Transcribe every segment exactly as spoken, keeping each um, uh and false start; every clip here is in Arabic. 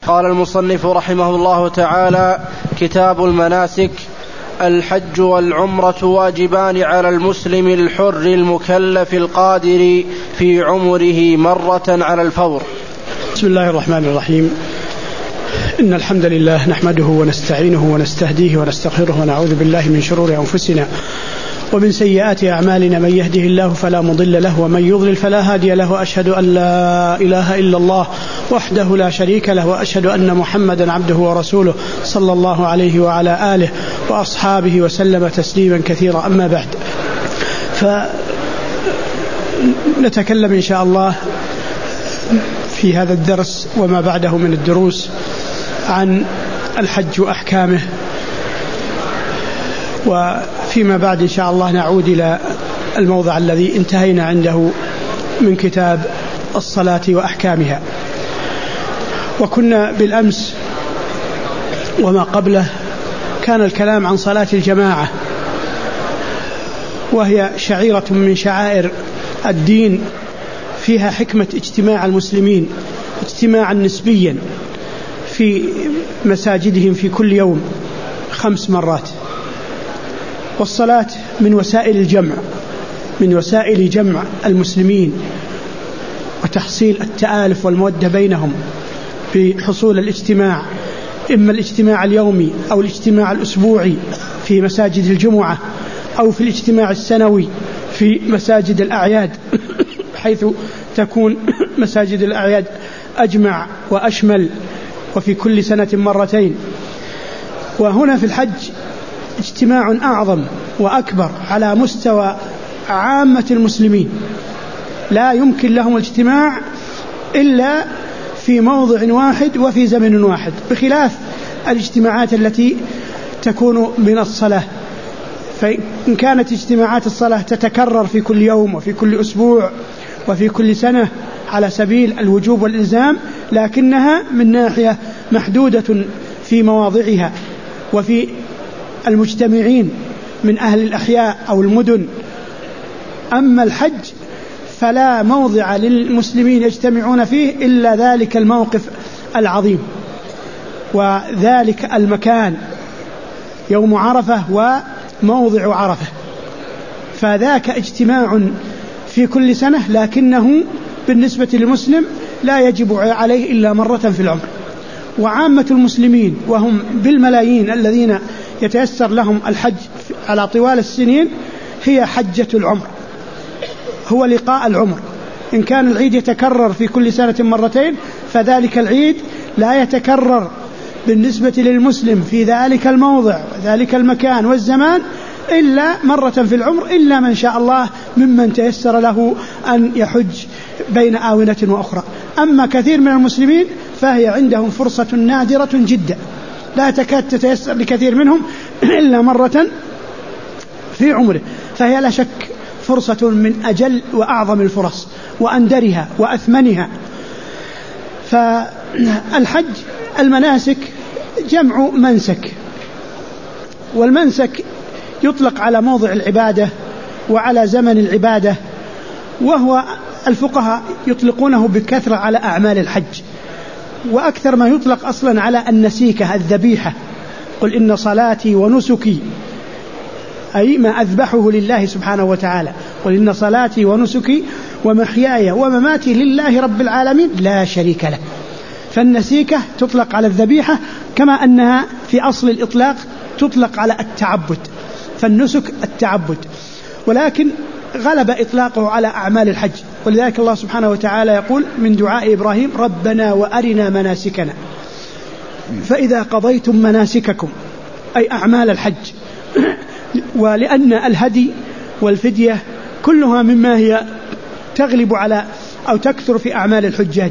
قال المصنف رحمه الله تعالى: كتاب المناسك. الحج والعمرة واجبان على المسلم الحر المكلف القادر في عمره مرة على الفور. بسم الله الرحمن الرحيم. إن الحمد لله نحمده ونستعينه ونستهديه ونستغفره ونعوذ بالله من شرور أنفسنا ومن سيئات أعمالنا، من يهده الله فلا مضل له ومن يضلل فلا هادي له. أشهد أن لا إله إلا الله وحده لا شريك له، وأشهد أن محمدا عبده ورسوله صلى الله عليه وعلى آله وأصحابه وسلم تسليما كثيرا. أما بعد، فنتكلم إن شاء الله في هذا الدرس وما بعده من الدروس عن الحج وأحكامه، وفيما بعد إن شاء الله نعود إلى الموضع الذي انتهينا عنده من كتاب الصلاة وأحكامها. وكنا بالأمس وما قبله كان الكلام عن صلاة الجماعة، وهي شعيرة من شعائر الدين، فيها حكمة اجتماع المسلمين اجتماعا نسبيا في مساجدهم في كل يوم خمس مرات. والصلاة من وسائل الجمع، من وسائل جمع المسلمين وتحصيل التآلف والمودة بينهم بحصول الاجتماع، إما الاجتماع اليومي أو الاجتماع الأسبوعي في مساجد الجمعة، أو في الاجتماع السنوي في مساجد الأعياد، حيث تكون مساجد الأعياد أجمع وأشمل، وفي كل سنة مرتين. وهنا في الحج اجتماع أعظم وأكبر على مستوى عامة المسلمين، لا يمكن لهم الاجتماع إلا في موضع واحد وفي زمن واحد، بخلاف الاجتماعات التي تكون من الصلاة. فإن كانت اجتماعات الصلاة تتكرر في كل يوم وفي كل أسبوع وفي كل سنة على سبيل الوجوب والإلزام، لكنها من ناحية محدودة في مواضعها وفي المجتمعين من أهل الأحياء أو المدن. أما الحج فلا موضع للمسلمين يجتمعون فيه إلا ذلك الموقف العظيم وذلك المكان، يوم عرفة وموضع عرفة، فذاك اجتماع في كل سنة، لكنه بالنسبة للمسلم لا يجب عليه إلا مرة في العمر. وعامة المسلمين وهم بالملايين الذين يتيسر لهم الحج على طوال السنين، هي حجة العمر، هو لقاء العمر. إن كان العيد يتكرر في كل سنة مرتين، فذلك العيد لا يتكرر بالنسبة للمسلم في ذلك الموضع وذلك المكان والزمان إلا مرة في العمر، إلا من شاء الله ممن تيسر له أن يحج بين آونة وأخرى. أما كثير من المسلمين فهي عندهم فرصة نادرة جدا، لا تكاد تتيسر لكثير منهم إلا مرة في عمره، فهي لا شك فرصة من أجل وأعظم الفرص وأندرها وأثمنها. فالحج المناسك جمع منسك، والمنسك يطلق على موضع العبادة وعلى زمن العبادة، وهو الفقهاء يطلقونه بكثرة على أعمال الحج، وأكثر ما يطلق أصلا على النسيكة الذبيحة. قل إن صلاتي ونسكي، أي ما أذبحه لله سبحانه وتعالى، قل إن صلاتي ونسكي ومحياي ومماتي لله رب العالمين لا شريك له. فالنسيكة تطلق على الذبيحة، كما أنها في أصل الإطلاق تطلق على التعبد، فالنسك التعبد، ولكن غلب إطلاقه على أعمال الحج. ولذلك الله سبحانه وتعالى يقول من دعاء إبراهيم: ربنا وأرنا مناسكنا، فإذا قضيتم مناسككم، أي أعمال الحج. ولأن الهدي والفدية كلها مما هي تغلب على أو تكثر في أعمال الحجاج.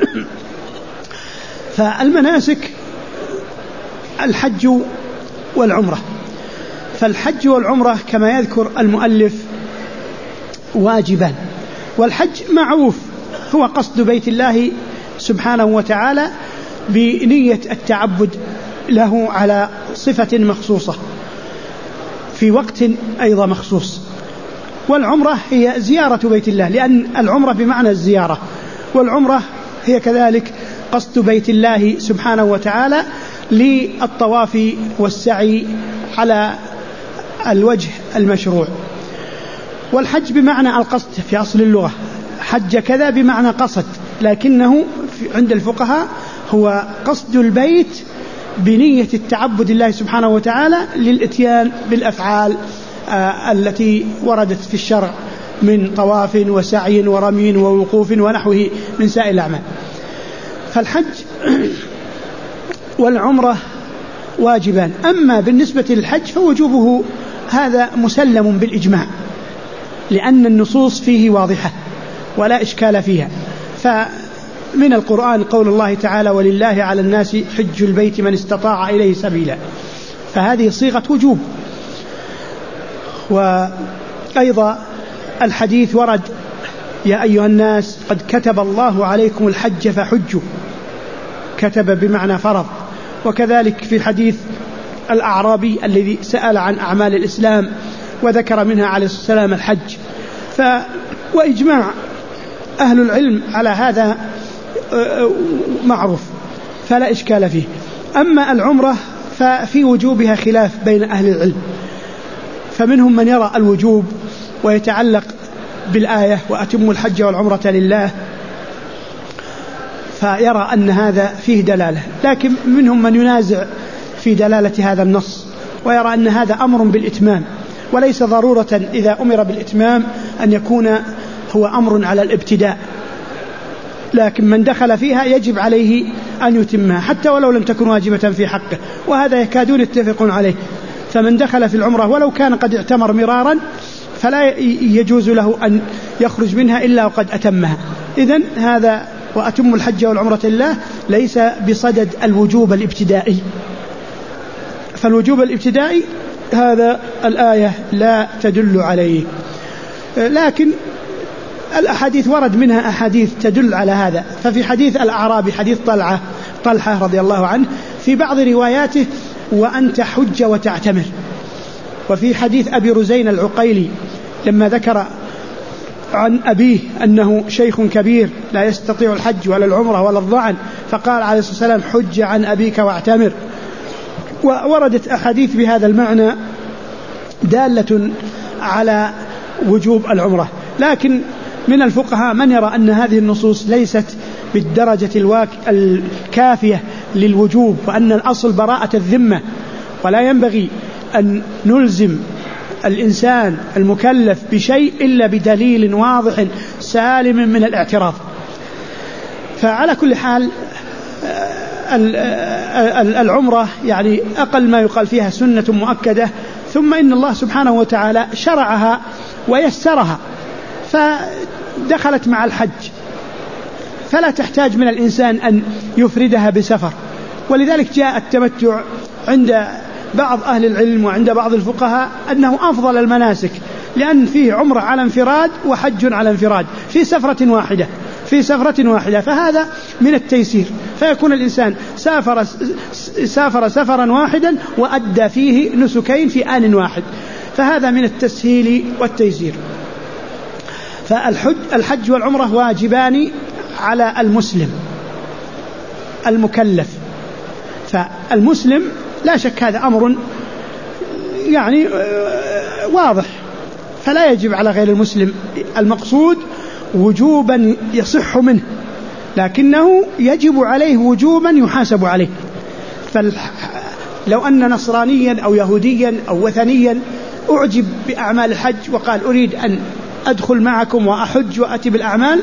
فالمناسك الحج والعمرة، فالحج والعمرة كما يذكر المؤلف واجبان. والحج معروف هو قصد بيت الله سبحانه وتعالى بنية التعبد له على صفة مخصوصة في وقت أيضا مخصوص. والعمرة هي زيارة بيت الله، لأن العمرة بمعنى الزيارة، والعمرة هي كذلك قصد بيت الله سبحانه وتعالى للطواف والسعي على الوجه المشروع. والحج بمعنى القصد في أصل اللغة، حج كذا بمعنى قصد، لكنه عند الفقهاء هو قصد البيت بنية التعبد الله سبحانه وتعالى للإتيان بالأفعال آه التي وردت في الشرع من طواف وسعي ورمي ووقوف ونحوه من سائر الأعمال. فالحج والعمرة واجبان. أما بالنسبة للحج فوجوبه هذا مسلم بالإجماع، لأن النصوص فيه واضحة ولا إشكال فيها. فمن القرآن قول الله تعالى: ولله على الناس حج البيت من استطاع إليه سبيلا، فهذه صيغة وجوب. وأيضا الحديث ورد: يا أيها الناس قد كتب الله عليكم الحج فحجوا، كتب بمعنى فرض. وكذلك في حديث الأعرابي الذي سأل عن أعمال الإسلام وذكر منها عليه الصلاة والسلام الحج. ف وإجماع أهل العلم على هذا معروف فلا إشكال فيه. أما العمرة ففي وجوبها خلاف بين أهل العلم، فمنهم من يرى الوجوب ويتعلق بالآية: وأتموا الحج والعمرة لله، فيرى أن هذا فيه دلالة. لكن منهم من ينازع في دلالة هذا النص ويرى أن هذا أمر بالإتمام، وليس ضرورة إذا أمر بالإتمام أن يكون هو أمر على الابتداء، لكن من دخل فيها يجب عليه أن يتمها حتى ولو لم تكن واجبة في حقه، وهذا يكادون يتفقون عليه. فمن دخل في العمرة ولو كان قد اعتمر مرارا فلا يجوز له أن يخرج منها إلا وقد أتمها. إذن هذا وأتم الحج والعمرة لله ليس بصدد الوجوب الابتدائي، فالوجوب الابتدائي هذا الآية لا تدل عليه. لكن الأحاديث ورد منها أحاديث تدل على هذا. ففي حديث الأعرابي حديث طلحة طلحة رضي الله عنه في بعض رواياته: وأن تحج وتعتمر. وفي حديث أبي رزين العقيلي لما ذكر عن أبيه أنه شيخ كبير لا يستطيع الحج ولا العمرة ولا الضعن، فقال عليه الصلاة والسلام: حج عن أبيك واعتمر. ووردت أحاديث بهذا المعنى دالة على وجوب العمرة. لكن من الفقهاء من يرى أن هذه النصوص ليست بالدرجة الواك الكافية للوجوب، وأن الأصل براءة الذمة، ولا ينبغي أن نلزم الإنسان المكلف بشيء إلا بدليل واضح سالم من الاعتراض. فعلى كل حال العمرة يعني أقل ما يقال فيها سنة مؤكدة، ثم إن الله سبحانه وتعالى شرعها ويسرها فدخلت مع الحج، فلا تحتاج من الإنسان أن يفردها بسفر. ولذلك جاء التمتع عند بعض أهل العلم وعند بعض الفقهاء أنه أفضل المناسك، لأن فيه عمرة على انفراد وحج على انفراد في سفرة واحدة في سفرة واحدة فهذا من التيسير، فيكون الإنسان سافر سافر سفرا واحدا وأدى فيه نسكين في آن واحد، فهذا من التسهيل والتيسير. فالحج الحج والعمرة واجبان على المسلم المكلف. فالمسلم لا شك هذا أمر يعني واضح، فلا يجب على غير المسلم. المقصود وجوبا يصح منه، لكنه يجب عليه وجوبا يحاسب عليه. فلو أن نصرانيا أو يهوديا أو وثنيا أعجب بأعمال الحج وقال أريد أن أدخل معكم وأحج وأتي بالأعمال،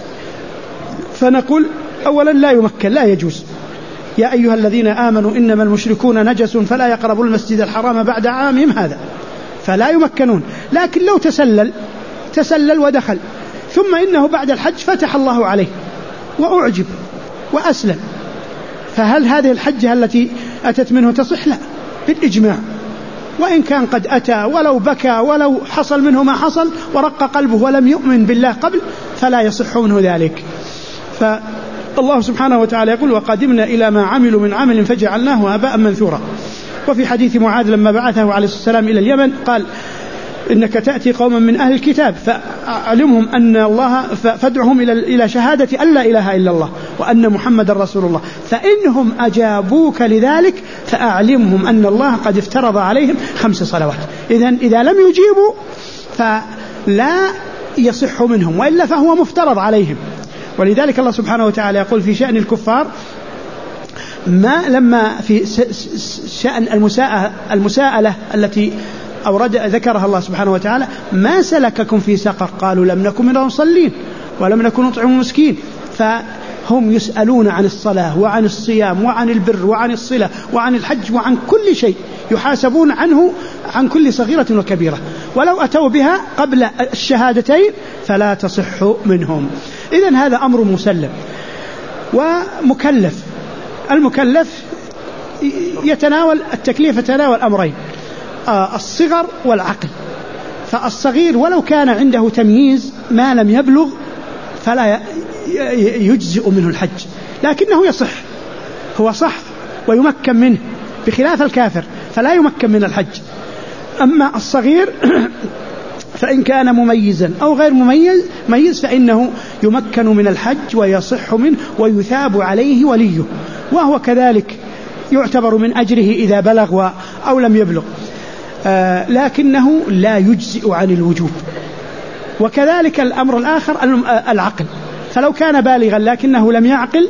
فنقول أولا لا يمكن، لا يجوز. يا أيها الذين آمنوا إنما المشركون نجس فلا يقربوا المسجد الحرام بعد عامهم هذا، فلا يمكنون. لكن لو تسلل تسلل ودخل، ثم إنه بعد الحج فتح الله عليه وأعجب وأسلم، فهل هذه الحجة التي أتت منه تصح؟ لا، بالإجماع. وإن كان قد أتى ولو بكى ولو حصل منه ما حصل ورق قلبه ولم يؤمن بالله قبل فلا يصح منه ذلك. فالله سبحانه وتعالى يقول: وقدمنا إلى ما عملوا من عمل فجعلناه هباء منثورا. وفي حديث معاذ لما بعثه عليه الصلاة والسلام إلى اليمن قال: إنك تأتي قوما من أهل الكتاب فأعلمهم أن الله فادعهم إلى إلى شهادة أن لا إله إلا الله وأن محمد رسول الله، فإنهم أجابوك لذلك فأعلمهم أن الله قد افترض عليهم خمس صلوات. إذن إذا لم يجيبوا فلا يصح منهم، وإلا فهو مفترض عليهم. ولذلك الله سبحانه وتعالى يقول في شأن الكفار ما لما في شأن المساءلة, المساءلة التي أورد ذكرها الله سبحانه وتعالى: ما سلككم في سقر؟ قالوا لم نكن من المصلين ولم نكن نطعم المسكين. فهم يسألون عن الصلاة وعن الصيام وعن البر وعن الصلة وعن الحج وعن كل شيء، يحاسبون عنه عن كل صغيرة وكبيرة، ولو أتوا بها قبل الشهادتين فلا تصح منهم. إذن هذا أمر مسلم ومكلف. المكلف يتناول التكليف يتناول أمرين: الصغر والعقل. فالصغير ولو كان عنده تمييز ما لم يبلغ فلا يجزئ منه الحج، لكنه يصح، هو صح ويمكن منه، بخلاف الكافر فلا يمكن من الحج. أما الصغير فإن كان مميزا أو غير مميز ميز فإنه يمكن من الحج ويصح منه ويثاب عليه وليه، وهو كذلك يعتبر من أجره إذا بلغ أو لم يبلغ، آه لكنه لا يجزئ عن الوجوب. وكذلك الأمر الآخر العقل، فلو كان بالغا لكنه لم يعقل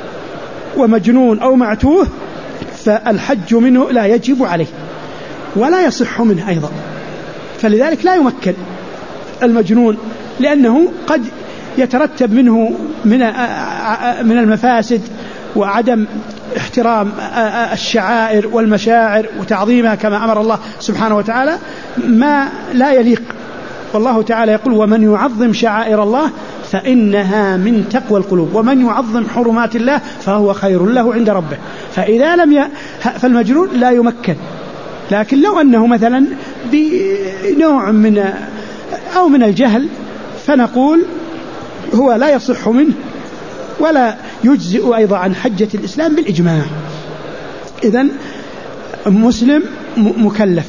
ومجنون أو معتوه فالحج منه لا يجب عليه ولا يصح منه أيضا. فلذلك لا يمكن المجنون، لأنه قد يترتب منه من من المفاسد وعدم احترام الشعائر والمشاعر وتعظيمها كما أمر الله سبحانه وتعالى ما لا يليق. والله تعالى يقول: ومن يعظم شعائر الله فإنها من تقوى القلوب ومن يعظم حرمات الله فهو خير له عند ربه. فإذا لم ي... فالمجنون لا يمكن. لكن لو أنه مثلا بنوع من أو من الجهل فنقول هو لا يصح منه ولا يجزئ أيضا عن حجة الإسلام بالإجماع. إذن مسلم مكلف.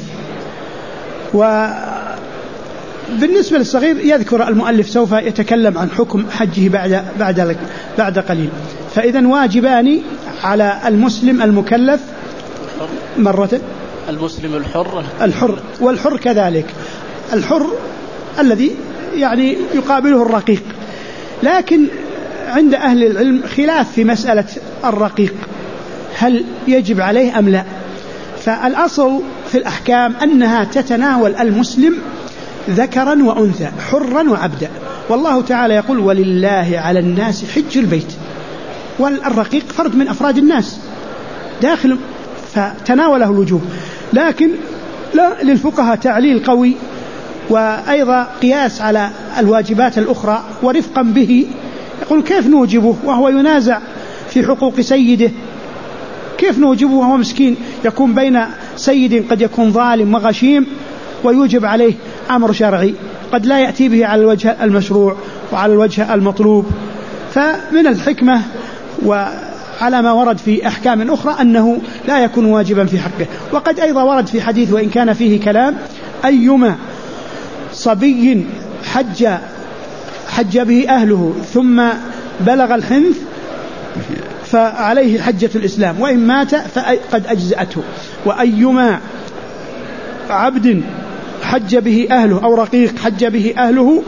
وبالنسبة للصغير يذكر المؤلف سوف يتكلم عن حكم حجه بعد بعد بعد قليل. فإذن واجبان على المسلم المكلف مرة: المسلم الحر الحر والحر كذلك، الحر الذي يعني يقابله الرقيق. لكن عند أهل العلم خلاف في مسألة الرقيق هل يجب عليه أم لا. فالأصل في الأحكام أنها تتناول المسلم ذكرا وأنثى حرا وعبدا. والله تعالى يقول: ولله على الناس حج البيت. والرقيق فرد من أفراد الناس داخل فتناوله الوجوب. لكن لا للفقهاء تعليل قوي وأيضا قياس على الواجبات الأخرى ورفقا به، يقول: كيف نوجبه وهو ينازع في حقوق سيده؟ كيف نوجبه وهو مسكين يكون بين سيد قد يكون ظالم وغشيم ويوجب عليه أمر شرعي قد لا يأتي به على الوجه المشروع وعلى الوجه المطلوب؟ فمن الحكمة وعلى ما ورد في أحكام أخرى أنه لا يكون واجبا في حقه. وقد أيضا ورد في حديث وإن كان فيه كلام: أيما صبي حج حج به أهله ثم بلغ الحنث فعليه حجة الإسلام وإن مات فقد أجزأته. وأيما عبد حج به أهله أو رقيق حج به أهله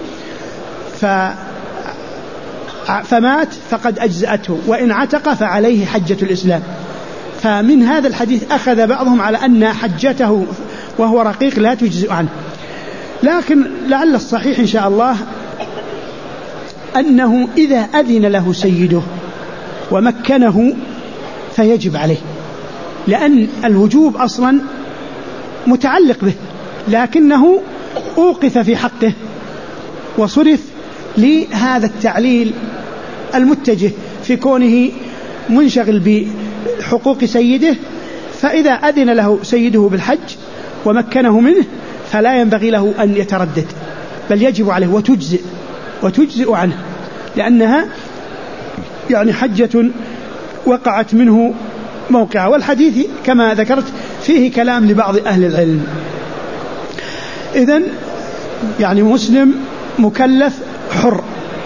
فمات فقد أجزأته وإن عتق فعليه حجة الإسلام. فمن هذا الحديث أخذ بعضهم على أن حجته وهو رقيق لا تجزئ عنه. لكن لعل الصحيح إن شاء الله أنه إذا أذن له سيده ومكنه فيجب عليه، لأن الوجوب أصلا متعلق به، لكنه أوقف في حقه وصرف لهذا التعليل المتجه في كونه منشغل بحقوق سيده. فإذا أذن له سيده بالحج ومكنه منه فلا ينبغي له أن يتردد، بل يجب عليه وتجزئ وتجزئ عنه، لأنها يعني حجة وقعت منه موقعة. والحديث كما ذكرت فيه كلام لبعض أهل العلم. إذن يعني مسلم مكلف حر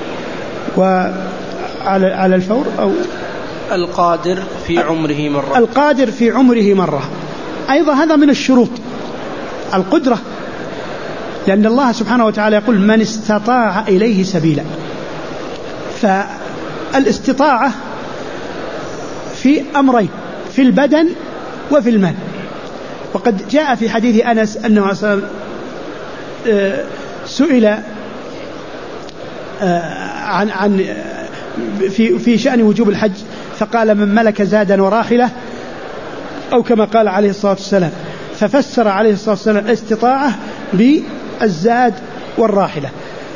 وعلى على الفور أو القادر في عمره مرة. القادر في عمره مرة أيضا هذا من الشروط القدرة، لأن الله سبحانه وتعالى يقول من استطاع إليه سبيلا. فالاستطاعة في أمرين، في البدن وفي المال. وقد جاء في حديث أنس أنه سئل عن عن في في شأن وجوب الحج فقال من ملك زادا وراحلة أو كما قال عليه الصلاة والسلام، ففسر عليه الصلاة والسلام الاستطاعة بالزاد والراحلة.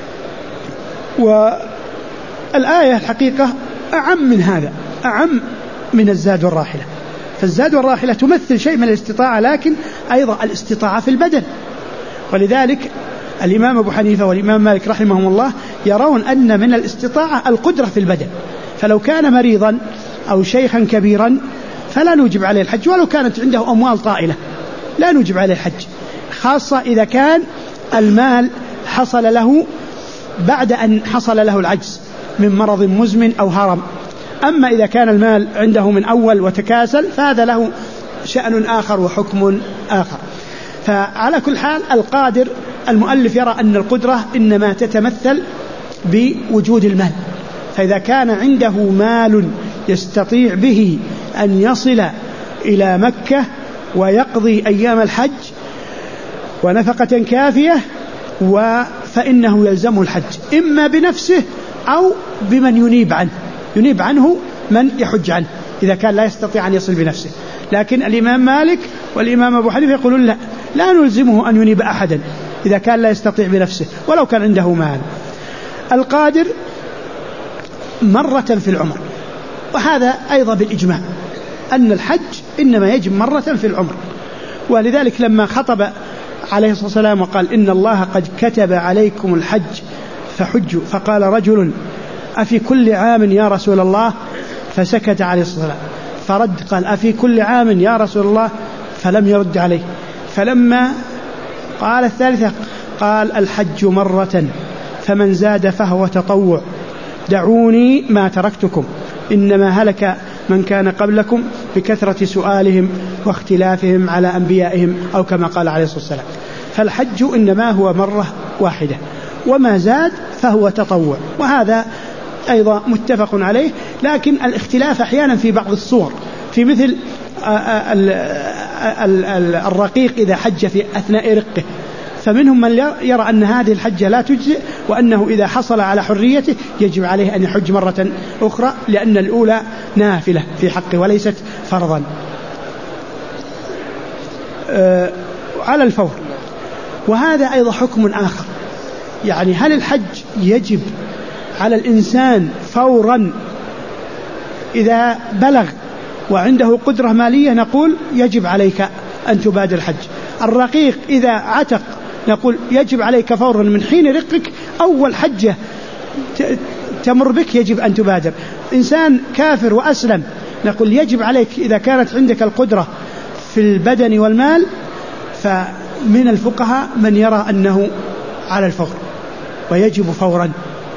والآية الحقيقة أعم من هذا، أعم من الزاد والراحلة. فالزاد والراحلة تمثل شيء من الاستطاعة، لكن أيضا الاستطاعة في البدن. ولذلك الإمام أبو حنيفة والإمام مالك رحمهم الله يرون أن من الاستطاعة القدرة في البدن، فلو كان مريضا أو شيخا كبيرا فلا نوجب عليه الحج، ولو كانت عنده أموال طائلة لا نوجب عليه الحج، خاصة إذا كان المال حصل له بعد أن حصل له العجز من مرض مزمن أو هرم. أما إذا كان المال عنده من أول وتكاسل فهذا له شأن آخر وحكم آخر. فعلى كل حال القادر المؤلف يرى أن القدرة إنما تتمثل بوجود المال، فإذا كان عنده مال يستطيع به أن يصل إلى مكة ويقضي أيام الحج ونفقة كافية فإنه يلزمه الحج، إما بنفسه أو بمن ينيب عنه، ينيب عنه من يحج عنه إذا كان لا يستطيع أن يصل بنفسه. لكن الإمام مالك والإمام أبو حنيفة يقولون لا لا نلزمه أن ينيب أحدا إذا كان لا يستطيع بنفسه ولو كان عنده مال. القادر مرة في العمر، وهذا أيضا بالإجماع أن الحج إنما يجب مرة في العمر. ولذلك لما خطب عليه الصلاة والسلام وقال إن الله قد كتب عليكم الحج فحجوا، فقال رجل أفي كل عام يا رسول الله؟ فسكت عليه الصلاة والسلام، فرد قال أفي كل عام يا رسول الله؟ فلم يرد عليه. فلما قال الثالثة قال الحج مرة فمن زاد فهو تطوع، دعوني ما تركتكم إنما هلك من كان قبلكم بكثرة سؤالهم واختلافهم على أنبيائهم أو كما قال عليه الصلاة والسلام. فالحج إنما هو مرة واحدة، وما زاد فهو تطوع، وهذا أيضا متفق عليه. لكن الاختلاف أحيانا في بعض الصور، في مثل الرقيق إذا حج في أثناء رقه، فمنهم من يرى أن هذه الحجة لا تجزئ، وأنه إذا حصل على حريته يجب عليه أن يحج مرة أخرى، لأن الأولى نافلة في حقه وليست فرضا. أه على الفور. وهذا أيضا حكم آخر، يعني هل الحج يجب على الإنسان فورا إذا بلغ وعنده قدرة مالية؟ نقول يجب عليك أن تبادر الحج. الرقيق إذا عتق نقول يجب عليك فورا من حين رقك، أول حجة تمر بك يجب أن تبادر. إنسان كافر وأسلم نقول يجب عليك إذا كانت عندك القدرة في البدن والمال. فمن الفقهاء من يرى أنه على الفور ويجب فورا،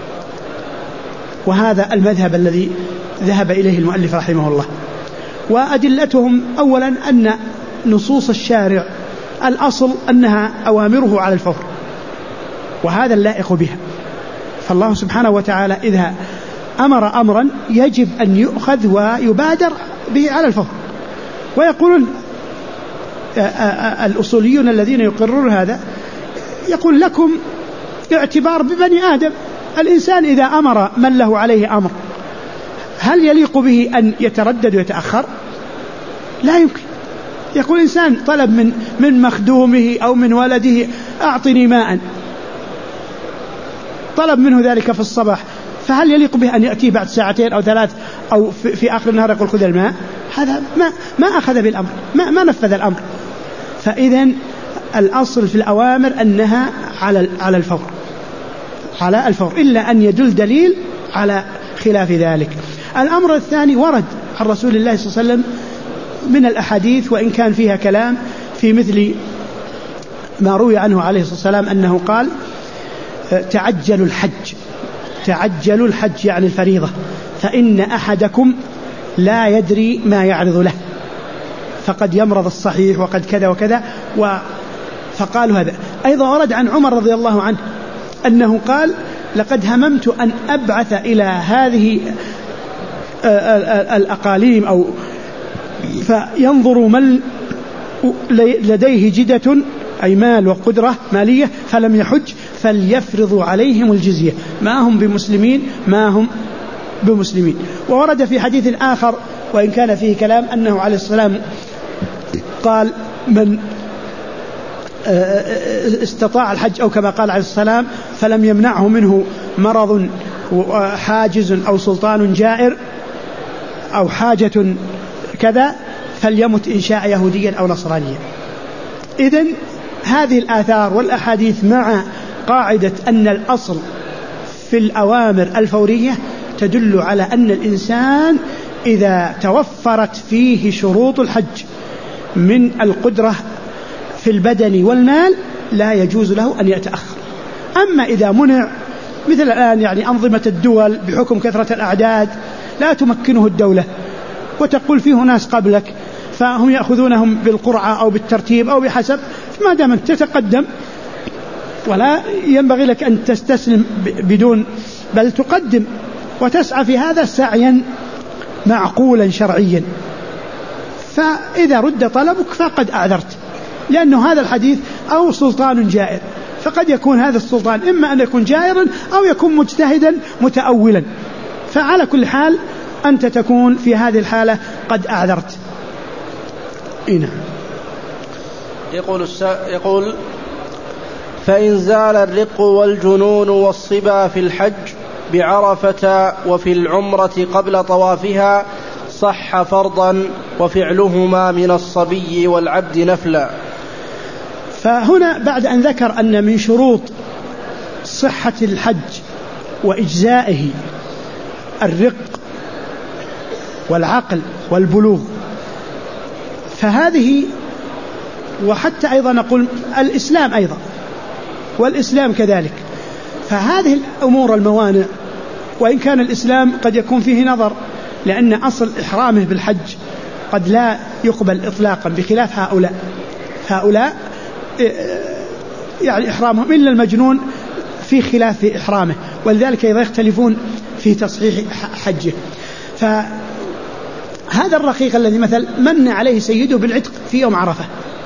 وهذا المذهب الذي ذهب إليه المؤلف رحمه الله. وأدلتهم أولا أن نصوص الشارع الأصل أنها أوامره على الفور، وهذا اللائق بها. فالله سبحانه وتعالى إذا أمر أمرا يجب أن يؤخذ ويبادر به على الفور. ويقولون الأصوليون الذين يقررون هذا يقول لكم اعتبار ببني آدم، الإنسان إذا أمر من له عليه أمر هل يليق به أن يتردد ويتأخر؟ لا يمكن. يقول إنسان طلب من من مخدومه أو من ولده أعطني ماء، طلب منه ذلك في الصباح، فهل يليق به أن يأتيه بعد ساعتين أو ثلاث أو في, في آخر النهار يقول خذ الماء؟ هذا ما ما أخذ بالأمر، ما ما نفذ الأمر. فإذن الأصل في الأوامر أنها على على الفور، على الفور، إلا أن يدل دليل على خلاف ذلك. الأمر الثاني ورد عن رسول الله صلى الله عليه وسلم من الأحاديث، وإن كان فيها كلام في مثل ما روي عنه عليه الصلاة والسلام أنه قال تعجلوا الحج تعجلوا الحج يعني الفريضة، فإن أحدكم لا يدري ما يعرض له، فقد يمرض الصحيح وقد كذا وكذا و فقالوا هذا. أيضا ورد عن عمر رضي الله عنه أنه قال لقد هممت أن أبعث إلى هذه الأقاليم أو فينظر من لديه جدة أي مال وقدرة مالية فلم يحج فليفرضوا عليهم الجزية، ما هم بمسلمين ما هم بمسلمين. وورد في حديث آخر وإن كان فيه كلام أنه عليه السلام قال من استطاع الحج أو كما قال عليه السلام فلم يمنعه منه مرض حاجز أو سلطان جائر أو حاجة كذا فليمت إن شاء يهوديا أو نصرانيا. إذن هذه الآثار والأحاديث مع قاعدة أن الأصل في الأوامر الفورية تدل على أن الإنسان إذا توفرت فيه شروط الحج من القدرة في البدن والمال لا يجوز له أن يتأخر. أما إذا منع مثل الآن يعني أنظمة الدول بحكم كثرة الأعداد لا تمكنه الدولة وتقول فيه ناس قبلك فهم يأخذونهم بالقرعة أو بالترتيب أو بحسب، ما دام أنت تتقدم ولا ينبغي لك أن تستسلم بدون بل تقدم وتسعى في هذا سعيا معقولا شرعيا. فإذا رد طلبك فقد أعذرت، لأنه هذا الحديث أو سلطان جائر، فقد يكون هذا السلطان إما أن يكون جائرا أو يكون مجتهدا متأولا، فعلى كل حال أنت تكون في هذه الحالة قد أعذرت. إيه يقول, يقول فإن زال الرق والجنون والصبا في الحج بعرفة وفي العمرة قبل طوافها صح فرضا وفعلهما من الصبي والعبد نفلا. فهنا بعد أن ذكر أن من شروط صحة الحج وإجزائه الرق والعقل والبلوغ، فهذه وحتى أيضا نقول الإسلام أيضا والإسلام كذلك، فهذه الأمور الموانع وإن كان الإسلام قد يكون فيه نظر لأن أصل إحرامه بالحج قد لا يقبل إطلاقا بخلاف هؤلاء هؤلاء يعني إحرامهم إلا المجنون في خلاف في إحرامه، ولذلك إذا يختلفون في تصحيح حجه. فهذا الرقيق الذي مثل من عليه سيده بالعتق في يوم عرفة،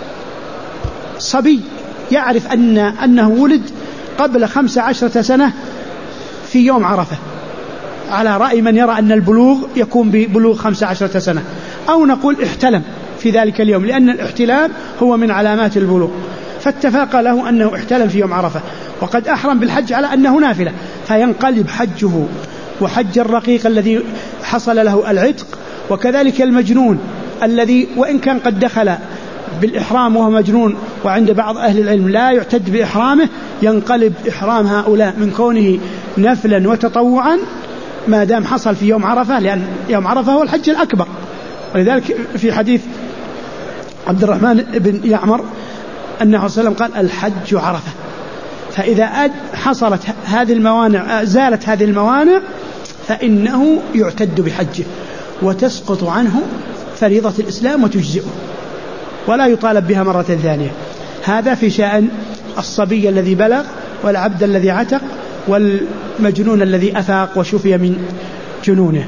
صبي يعرف أن أنه ولد قبل خمس عشرة سنة في يوم عرفة، على رأي من يرى أن البلوغ يكون ببلوغ خمس عشرة سنة، أو نقول احتلم في ذلك اليوم لأن الاحتلام هو من علامات البلوغ، فاتفق له أنه احتلم في يوم عرفة وقد أحرم بالحج على أنه نافلة، فينقلب حجه وحج الرقيق الذي حصل له العتق، وكذلك المجنون الذي وإن كان قد دخل بالإحرام وهو مجنون وعند بعض أهل العلم لا يعتد بإحرامه، ينقلب إحرام هؤلاء من كونه نفلا وتطوعا ما دام حصل في يوم عرفة، لأن يوم عرفة هو الحج الأكبر. ولذلك في حديث عبد الرحمن بن يعمر أنه صلى الله عليه وسلم قال الحج عرفة، فإذا حصلت هذه الموانع زالت هذه الموانع فإنه يعتد بحجه وتسقط عنه فريضة الإسلام وتجزئه ولا يطالب بها مرة ثانية. هذا في شأن الصبي الذي بلغ والعبد الذي عتق والمجنون الذي أفاق وشفي من جنونه.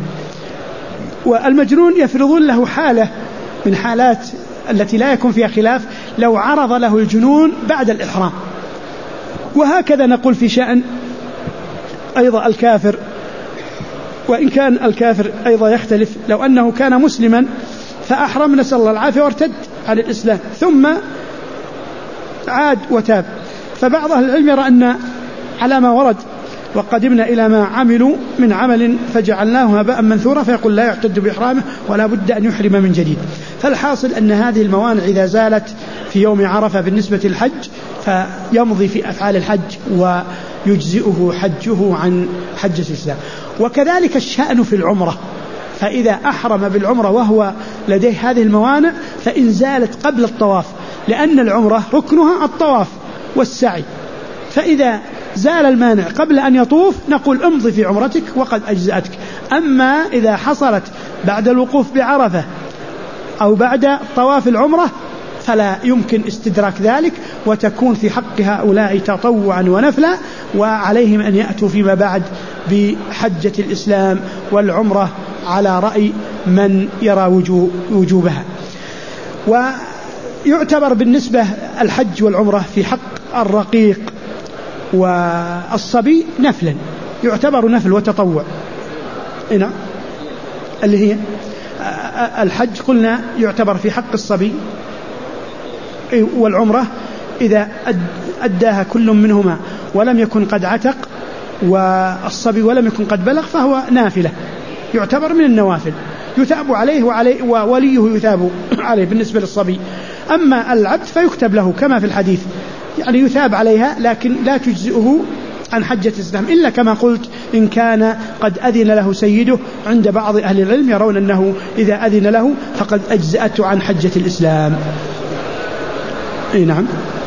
والمجنون يفرضون له حالة من حالات التي لا يكون فيها خلاف لو عرض له الجنون بعد الإحرام. وهكذا نقول في شأن أيضا الكافر، وإن كان الكافر أيضا يختلف، لو أنه كان مسلما فأحرم نسأل الله العافية وارتد عن الإسلام ثم عاد وتاب، فبعض أهل العلم يرى أن على ما ورد وقدمنا إلى ما عملوا من عمل فجعلناه هباء منثورا فيقول لا يعتد بإحرامه ولا بد أن يحرم من جديد. فالحاصل أن هذه الموانع إذا زالت في يوم عرفة بالنسبة للحج فيمضي في أفعال الحج ويجزئه حجه عن حج الإسلام. وكذلك الشأن في العمرة، فإذا أحرم بالعمرة وهو لديه هذه الموانع فإن زالت قبل الطواف، لأن العمرة ركنها الطواف والسعي. فإذا زال المانع قبل أن يطوف نقول امضي في عمرتك وقد أجزأتك. أما إذا حصلت بعد الوقوف بعرفة أو بعد طواف العمرة فلا يمكن استدراك ذلك، وتكون في حق هؤلاء تطوعا ونفلا، وعليهم أن يأتوا فيما بعد بحجة الإسلام والعمرة على رأي من يرى وجوبها. ويعتبر بالنسبة الحج والعمرة في حق الرقيق والصبي نفلا، يعتبر نفل وتطوع. هنا اللي هي الحج قلنا يعتبر في حق الصبي، والعمرة إذا أداها كل منهما ولم يكن قد عتق والصبي ولم يكن قد بلغ فهو نافلة، يعتبر من النوافل، يثاب عليه وعليه ووليه يثاب عليه بالنسبة للصبي. أما العبد فيكتب له كما في الحديث، يعني يثاب عليها لكن لا تجزئه عن حجة الإسلام، إلا كما قلت إن كان قد أذن له سيده. عند بعض أهل العلم يرون أنه إذا أذن له فقد أجزأته عن حجة الإسلام. أي نعم.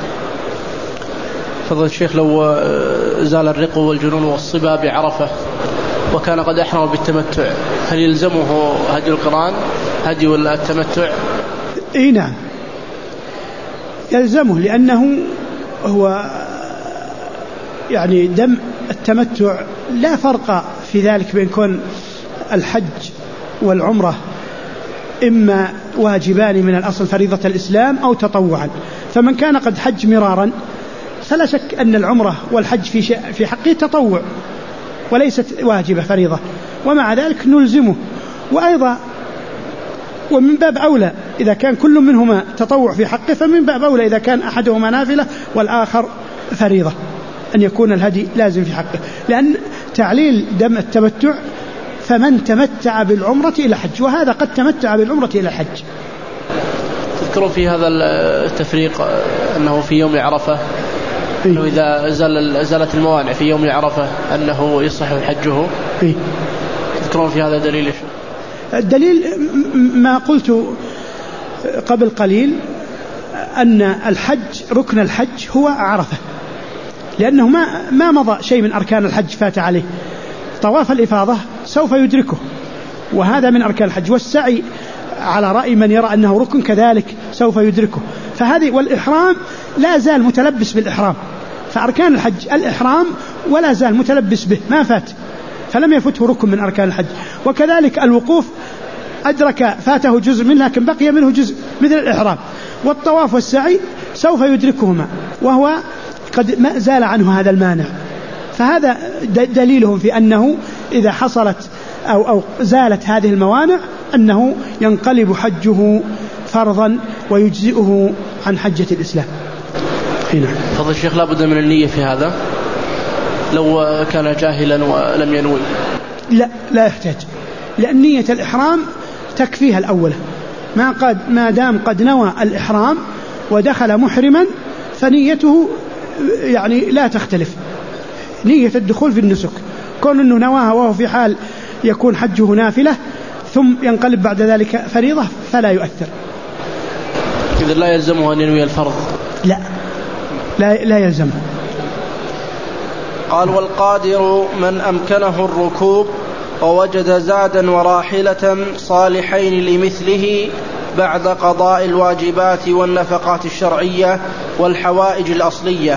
فضل الشيخ، لو زال الرق والجنون والصبا بعرفة وكان قد أحرم بالتمتع، هل يلزمه هدي القران هدي ولا التمتع؟ أي نعم يلزمه، لأنه هو يعني دم التمتع لا فرق في ذلك بين كون الحج والعمرة إما واجبان من الأصل فريضة الإسلام أو تطوعا. فمن كان قد حج مرارا فلا شك أن العمرة والحج في في حقه تطوع وليست واجبة فريضة، ومع ذلك نلزمه. وأيضا ومن باب أولى إذا كان كل منهما تطوع في حقه، فمن باب أولى إذا كان أحدهما نافلة والآخر فريضة أن يكون الهدي لازم في حقه، لأن تعليل دم التمتع فمن تمتع بالعمرة إلى حج، وهذا قد تمتع بالعمرة إلى حج. تذكروا في هذا التفريق أنه في يوم عرفة أنه إذا زال زالت الموانع في يوم عرفة أنه يصح حجه. إيه؟ تذكرون في هذا دليل؟ الدليل ما قلت قبل قليل أن الحج ركن الحج هو عرفة، لأنه ما ما مضى شيء من أركان الحج فات عليه. طواف الإفاضة سوف يدركه وهذا من أركان الحج، والسعي على رأي من يرى أنه ركن كذلك سوف يدركه. فهذه والإحرام لا زال متلبس بالإحرام، فأركان الحج الإحرام ولا زال متلبس به ما فات، فلم يفته ركن من أركان الحج. وكذلك الوقوف أدرك فاته جزء منه لكن بقي منه جزء مثل الإحرام. والطواف والسعي سوف يدركهما وهو قد ما زال عنه هذا المانع. فهذا دليلهم في أنه إذا حصلت أو, أو زالت هذه الموانع أنه ينقلب حجه فرضا ويجزئه عن حجة الإسلام. هنا فضل الشيخ، لا بد من النية في هذا لو كان جاهلا ولم ينوي؟ لا لا يحتاج، لأن نية الإحرام تكفيها الأولى، ما, قد ما دام قد نوى الإحرام ودخل محرما فنيته يعني لا تختلف. نية الدخول في النسك كون أنه نواها وهو في حال يكون حجه نافلة ثم ينقلب بعد ذلك فريضة فلا يؤثر. إذا لا يلزمه أن ينوي الفرض؟ لا لا, لا يلزمه. قال: والقادر من أمكنه الركوب ووجد زادا وراحلة صالحين لمثله بعد قضاء الواجبات والنفقات الشرعية والحوائج الأصلية.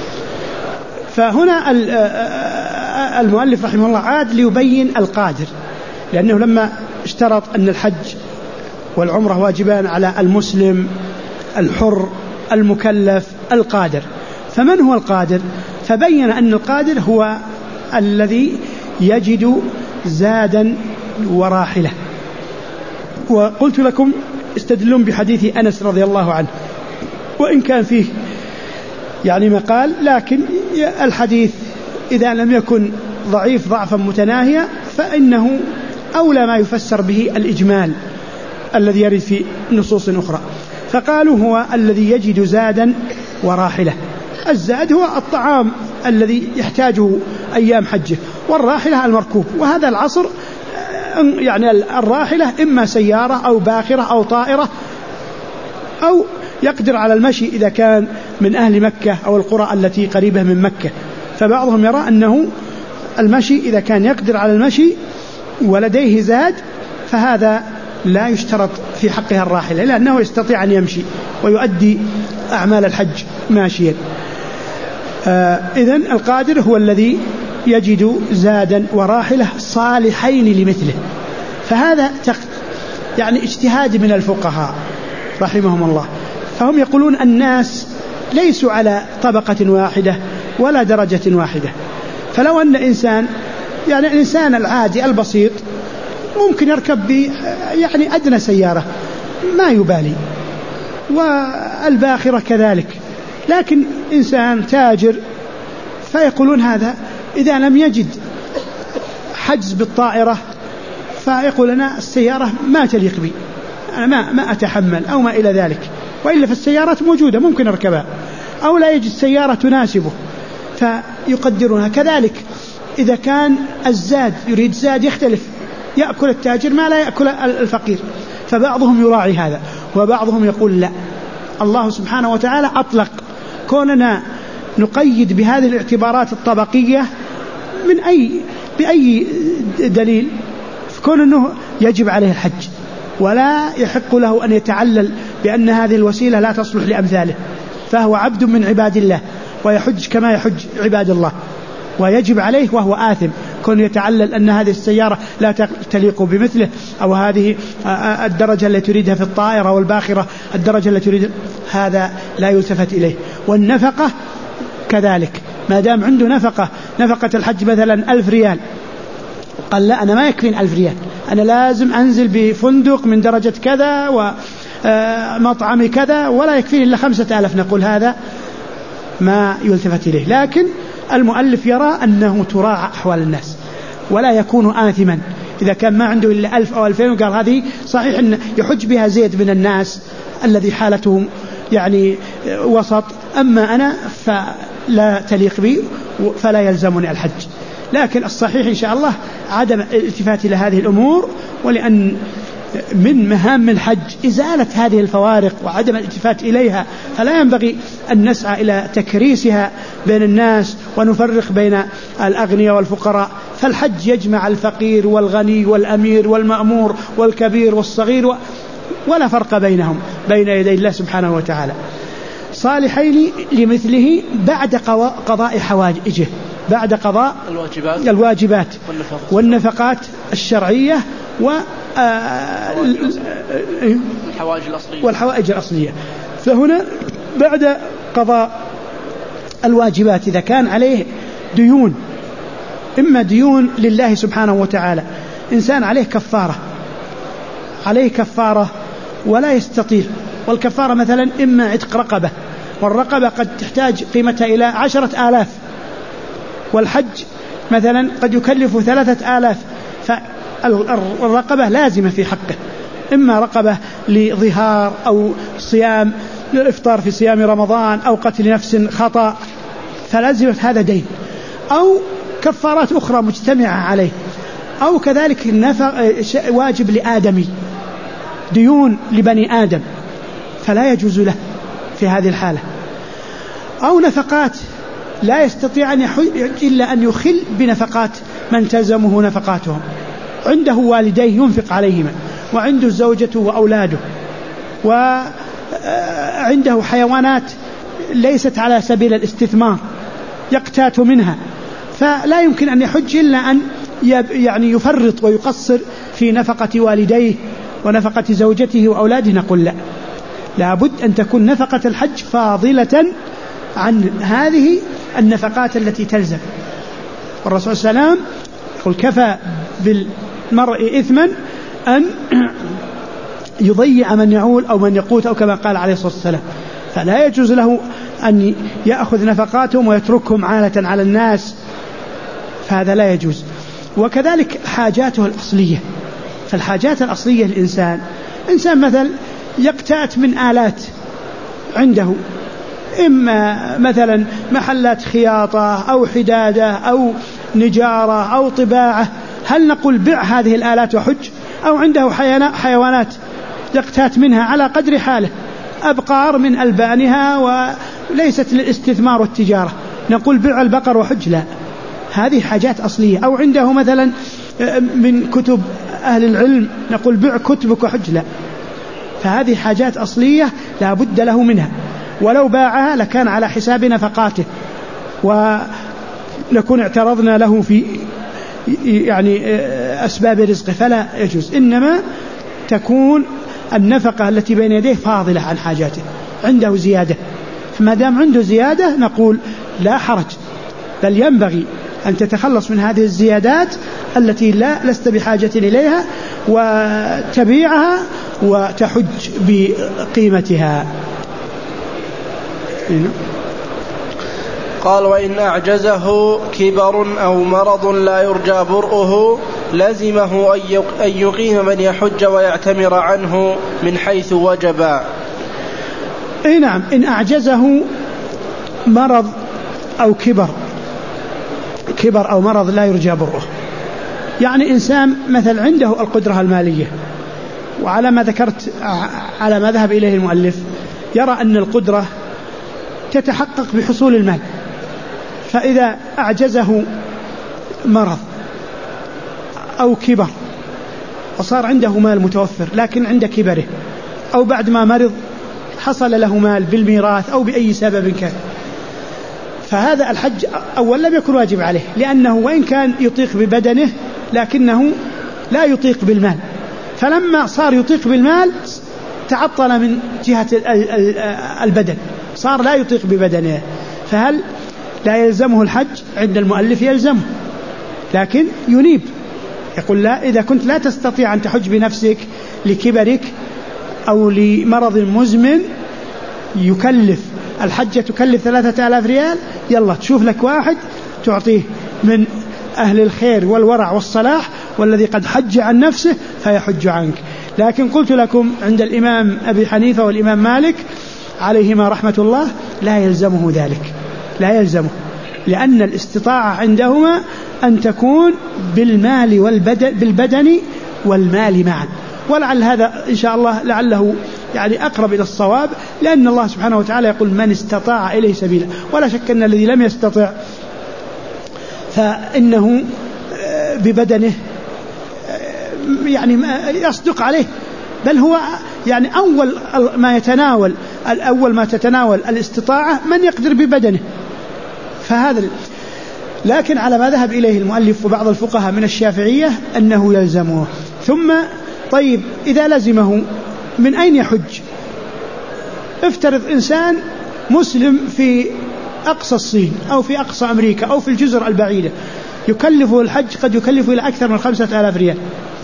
فهنا المؤلف رحمه الله عاد ليبين القادر، لأنه لما اشترط أن الحج والعمرة واجبان على المسلم الحر المكلف القادر، فمن هو القادر؟ فبين أن القادر هو الذي يجد زادا وراحلة. وقلت لكم استدلون بحديث أنس رضي الله عنه، وإن كان فيه يعني مقال، لكن الحديث إذا لم يكن ضعيف ضعفا متناهيا فإنه أولى ما يفسر به الإجمال الذي يرد في نصوص أخرى. فقالوا هو الذي يجد زادا وراحلة. الزاد هو الطعام الذي يحتاجه أيام حجه، والراحلة المركوب. وهذا العصر يعني الراحلة إما سيارة أو باخرة أو طائرة، أو يقدر على المشي إذا كان من أهل مكة أو القرى التي قريبة من مكة. فبعضهم يرى أنه المشي إذا كان يقدر على المشي ولديه زاد فهذا لا يشترط في حقها الراحلة، لأنه يستطيع أن يمشي ويؤدي أعمال الحج ماشيا. آه إذن القادر هو الذي يجد زادا وراحلة صالحين لمثله. فهذا يعني اجتهاد من الفقهاء رحمهم الله. فهم يقولون الناس ليسوا على طبقة واحدة ولا درجة واحدة. فلو أن إنسان يعني الإنسان العادي البسيط ممكن يركب ب يعني أدنى سيارة ما يبالي، والباخرة كذلك. لكن إنسان تاجر فيقولون هذا إذا لم يجد حجز بالطائرة فيقول أنا السيارة ما تليق بي، أنا ما, ما أتحمل أو ما إلى ذلك، وإلا في السيارات موجودة ممكن أركبها، أو لا يجد سيارة تناسبه فيقدرونها. كذلك إذا كان الزاد يريد زاد يختلف، يأكل التاجر ما لا يأكل الفقير. فبعضهم يراعي هذا وبعضهم يقول لا، الله سبحانه وتعالى أطلق، كوننا نقيد بهذه الاعتبارات الطبقية من أي بأي دليل، كون أنه يجب عليه الحج ولا يحق له أن يتعلل بأن هذه الوسيلة لا تصلح لأمثاله، فهو عبد من عباد الله ويحج كما يحج عباد الله، ويجب عليه وهو آثم كون يتعلل أن هذه السيارة لا تليق بمثله، أو هذه الدرجة التي تريدها في الطائرة والباخرة الدرجة التي تريد، هذا لا يلتفت إليه. والنفقة كذلك، ما دام عنده نفقة، نفقة الحج مثلا ألف ريال، قال لا أنا ما يكفين ألف ريال، أنا لازم أنزل بفندق من درجة كذا ومطعم كذا ولا يكفين إلا خمسة آلاف، نقول هذا ما يلتفت إليه. لكن المؤلف يرى أنه تراعى أحوال الناس ولا يكون آثما إذا كان ما عنده إلا ألف أو ألفين وقال هذه صحيح أن يحج بها زيد من الناس الذي حالتهم يعني وسط، أما أنا فلا تليق بي فلا يلزمني الحج. لكن الصحيح إن شاء الله عدم الالتفات إلى هذه الأمور، ولأن من مهام الحج إزالة هذه الفوارق وعدم الالتفات إليها، فلا ينبغي أن نسعى إلى تكريسها بين الناس ونفرق بين الأغنياء والفقراء. فالحج يجمع الفقير والغني والأمير والمأمور والكبير والصغير ولا فرق بينهم بين يدي الله سبحانه وتعالى. صالحين لمثله بعد قضاء حوائجه، بعد قضاء الواجبات, الواجبات والنفقات الشرعية والحوائج الأصلية. فهنا بعد قضاء الواجبات إذا كان عليه ديون، إما ديون لله سبحانه وتعالى، إنسان عليه كفارة، عليه كفارة ولا يستطيع، والكفارة مثلا إما عتق رقبة، والرقبة قد تحتاج قيمتها إلى عشرة آلاف، والحج مثلا قد يكلف ثلاثة آلاف، فالرقبة لازمة في حقه، إما رقبة لظهار أو صيام الإفطار في صيام رمضان أو قتل نفس خطأ فلازمة هذا دين، أو كفارات أخرى مجتمعة عليه، أو كذلك واجب لآدمي، ديون لبني آدم فلا يجوز له في هذه الحالة، أو نفقات لا يستطيع أن يحج إلا أن يخل بنفقات من تلزمه نفقاتهم، عنده والديه ينفق عليهما، وعنده زوجته وأولاده، وعنده حيوانات ليست على سبيل الاستثمار يقتات منها، فلا يمكن أن يحج إلا أن يعني يفرط ويقصر في نفقة والديه ونفقة زوجته وأولاده. نقول لا، لابد أن تكون نفقة الحج فاضلة عن هذه النفقات التي تلزم. والرسول صلى الله عليه وسلم يقول كفى بالمرء إثما أن يضيع من يعول أو من يقوت، أو كما قال عليه الصلاة والسلام، فلا يجوز له أن يأخذ نفقاتهم ويتركهم عالة على الناس، فهذا لا يجوز. وكذلك حاجاته الأصلية، فالحاجات الأصلية للإنسان، إنسان مثلا يقتات من آلات عنده، إما مثلا محلات خياطة أو حدادة أو نجارة أو طباعة، هل نقول بيع هذه الآلات وحج؟ أو عنده حيوانات يقتات منها على قدر حاله، أبقار من ألبانها ليست للاستثمار والتجارة، نقول بيع البقر وحج، لا، هذه حاجات أصلية. أو عنده مثلا من كتب أهل العلم نقول بيع كتبك وحج، لا، فهذه حاجات أصلية لا بد له منها، ولو باعها لكان على حساب نفقاته ونكون اعترضنا له في يعني أسباب رزقه، فلا يجوز. إنما تكون النفقة التي بين يديه فاضلة عن حاجاته، عنده زيادة، فما دام عنده زيادة نقول لا حرج، بل ينبغي أن تتخلص من هذه الزيادات التي لا لست بحاجة إليها وتبيعها وتحج بقيمتها. قال: وإن أعجزه كبر أو مرض لا يرجى برؤه لزمه أن يقيم من يحج ويعتمر عنه من حيث وجب. أي نعم، إن أعجزه مرض أو كبر كبر أو مرض لا يرجى برؤه، يعني إنسان مثل عنده القدرة المالية، وعلى ما ذكرت على ما ذهب إليه المؤلف يرى أن القدرة تتحقق بحصول المال، فإذا أعجزه مرض أو كبر وصار عنده مال متوفر لكن عند كبره، أو بعد ما مرض حصل له مال بالميراث أو بأي سبب كان، فهذا الحج أول لم يكن واجب عليه، لأنه وإن كان يطيق ببدنه لكنه لا يطيق بالمال، فلما صار يطيق بالمال تعطل من جهة البدن، صار لا يطيق ببدنه، فهل لا يلزمه الحج؟ عند المؤلف يلزمه، لكن ينيب، يقول لا، إذا كنت لا تستطيع أن تحج بنفسك لكبرك أو لمرض مزمن يكلف الحجة تكلف ثلاثة آلاف ريال، يلا تشوف لك واحد تعطيه من أهل الخير والورع والصلاح والذي قد حج عن نفسه فيحج عنك. لكن قلت لكم عند الإمام أبي حنيفة والإمام مالك عليهما رحمة الله لا يلزمه ذلك، لا يلزمه، لأن الاستطاعة عندهما أن تكون بالمال والبدن بالبدن والمال معا، ولعل هذا إن شاء الله لعله يعني أقرب إلى الصواب، لأن الله سبحانه وتعالى يقول من استطاع إليه سبيلا، ولا شك أن الذي لم يستطع فإنه ببدنه يعني يصدق عليه، بل هو يعني أول ما يتناول الأول ما تتناول الاستطاعة من يقدر ببدنه، فهذا. لكن على ما ذهب إليه المؤلف وبعض الفقهاء من الشافعية أنه يلزمه. ثم طيب إذا لزمه من أين يحج؟ افترض إنسان مسلم في أقصى الصين أو في أقصى أمريكا أو في الجزر البعيدة، يكلفه الحج قد يكلفه إلى أكثر من خمسة آلاف ريال،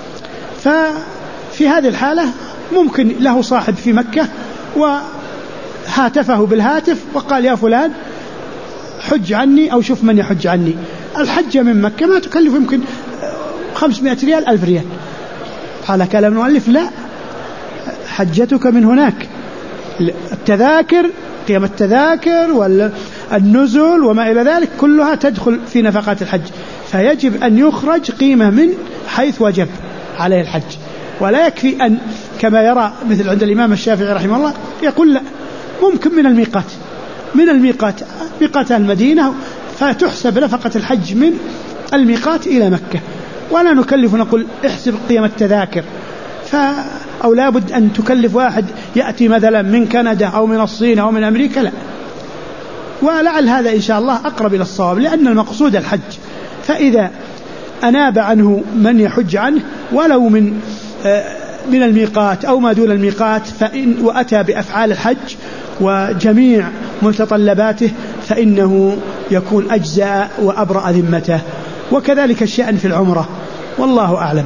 ففي هذه الحالة ممكن له صاحب في مكة وهاتفه بالهاتف وقال يا فلان حج عني أو شوف من يحج عني. الحجة من مكة ما تكلف يمكن خمسمائة ريال ألف ريال، على كلام المؤلف لا، حجتك من هناك، التذاكر قيمة التذاكر والنزل وما إلى ذلك كلها تدخل في نفقات الحج، فيجب أن يخرج قيمة من حيث وجب عليه الحج، ولا يكفي أن كما يرى مثل عند الإمام الشافعي رحمه الله يقول لا، ممكن من الميقات من الميقات ميقات المدينة فتحسب نفقة الحج من الميقات إلى مكة، ولا نكلف نقول احسب قيمة التذاكر، ف أو لابد أن تكلف واحد يأتي مثلا من كندا أو من الصين أو من أمريكا، لا. ولعل هذا إن شاء الله أقرب إلى الصواب، لأن المقصود الحج، فإذا أناب عنه من يحج عنه ولو من من الميقات أو ما دون الميقات فإن وأتى بأفعال الحج وجميع متطلباته فإنه يكون أجزاء وأبرأ ذمته، وكذلك الشأن في العمرة، والله أعلم.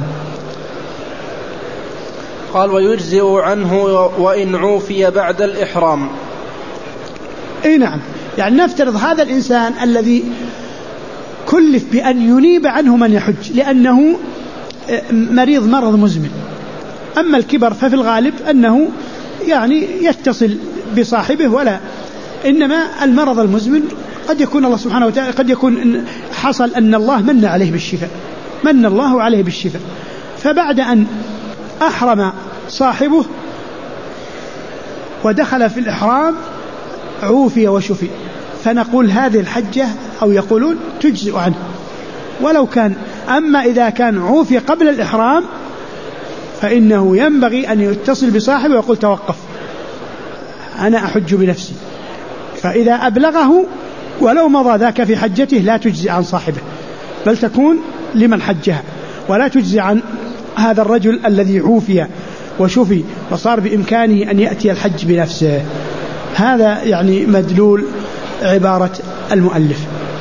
قال ويجزئ عنه وإن عوفي بعد الإحرام. اي نعم، يعني نفترض هذا الإنسان الذي كلف بأن ينيب عنه من يحج لأنه مريض مرض مزمن، أما الكبر ففي الغالب أنه يعني يتصل بصاحبه، ولا إنما المرض المزمن قد يكون الله سبحانه وتعالى قد يكون حصل أن الله من عليه بالشفاء، من الله عليه بالشفاء، فبعد أن أحرم صاحبه ودخل في الإحرام عوفي وشفي، فنقول هذه الحجة أو يقولون تجزئ عنه ولو كان. أما إذا كان عوفي قبل الإحرام فإنه ينبغي أن يتصل بصاحبه ويقول توقف أنا أحج بنفسي، فإذا أبلغه ولو مضى ذاك في حجته لا تجزي عن صاحبه، بل تكون لمن حجها، ولا تجزي عن هذا الرجل الذي عوفي وشفي وصار بإمكانه أن يأتي الحج بنفسه. هذا يعني مدلول عبارة المؤلف.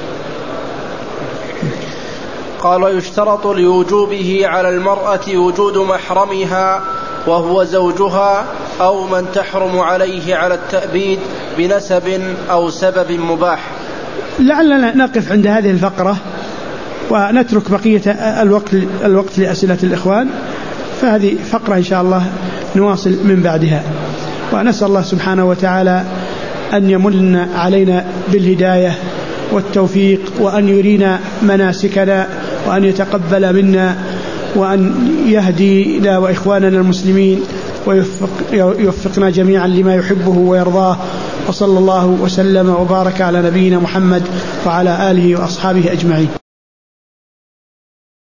قال: ويشترط لوجوبه على المرأة وجود محرمها وهو زوجها أو من تحرم عليه على التأبيد بنسب أو سبب مباح. لعلنا نقف عند هذه الفقرة ونترك بقية الوقت, الوقت لأسئلة الإخوان، فهذه فقرة إن شاء الله نواصل من بعدها. ونسأل الله سبحانه وتعالى أن يمن علينا بالهداية والتوفيق، وأن يرينا مناسكنا، وأن يتقبل منا، وأن يهدينا وإخواننا المسلمين ويوفقنا جميعا لما يحبه ويرضاه. وصلى الله وسلم وبارك على نبينا محمد وعلى آله وأصحابه أجمعين.